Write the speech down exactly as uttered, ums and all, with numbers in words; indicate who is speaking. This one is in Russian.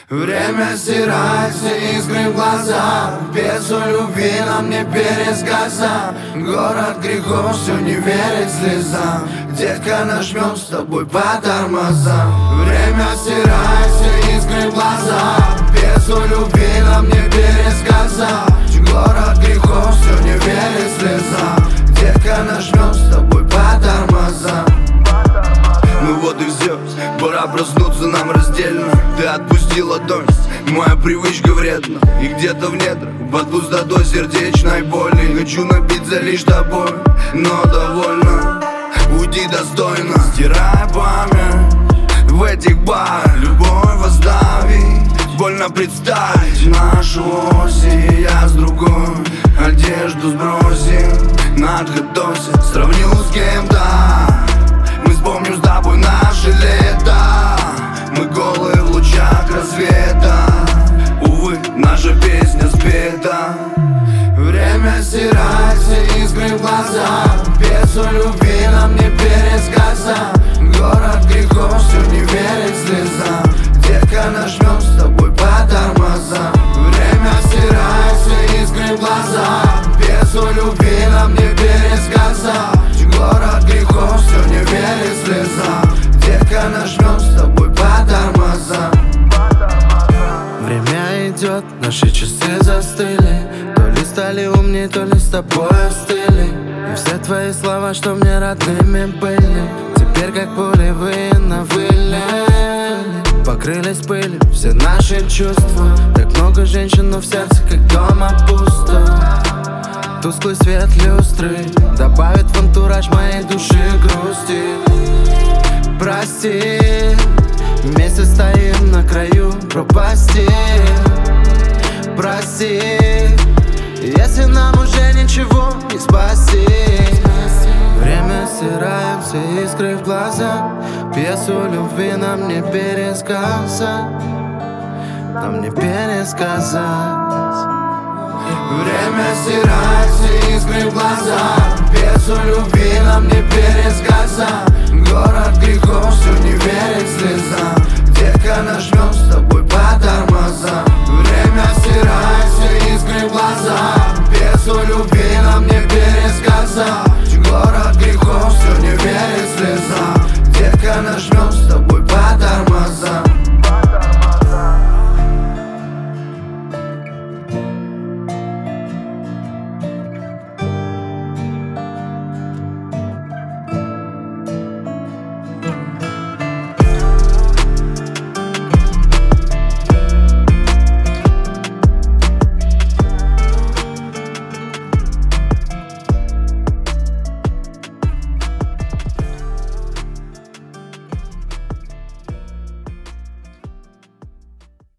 Speaker 1: Время стирает все искры в глазах. Пьесу любви нам не пересказать. Город грехов все не верит слезам. Детка, нажмем с тобой по тормозам. Время стирает все искры в глазах. Пьесу любви нам не пересказать. Город грехов все не верит слезам. Детка, нажмем с тобой по тормозам.
Speaker 2: Ну вот и все, пора проснуться нам раздельно. Ты отпусти ладонь, моя привычка вредна. И где-то в недрах, под пустотой сердечной боли хочу напиться лишь тобой, но довольно. Уйди достойно, стирая память в этих барах. Любовь оставить, больно представить нашу осень. Я с другой одежду сбросил, надготовься, сравню с кем-то. Мы вспомним с тобой наши лета. Мы голые в лучах рассвета. Увы, наша песня спета.
Speaker 1: Время стирает все искры в глазах. Пьесу любви нам не пересказать. Город грехов все не верит слезам. Детка, нажмем с тобой по тормозам. Время стирает все искры в глазах. Пьесу любви нам не пересказать. Город грехов все не верит слезам. Детка, нажмем с тобой по тормозам.
Speaker 3: Время идет, наши часы застыли. То ли стали умнее, то ли с тобой остыли. И все твои слова, что мне родными были, теперь как пулевые на вылет. Покрылись пылью все наши чувства. Так много женщин, но в сердце как дома пусто. Тусклый свет люстры добавит в антураж моей души грусти. Прости, вместе стоим на краю пропасти. Прости, если нам уже ничего не спасти. Время стирает все искры в глазах. Пьесу любви нам не пересказать. Нам не пересказать.
Speaker 1: Время стирает все искры в глазах. Пьесу любви нам не пересказать. Город грехов все не верит слезам. Детка, нажмем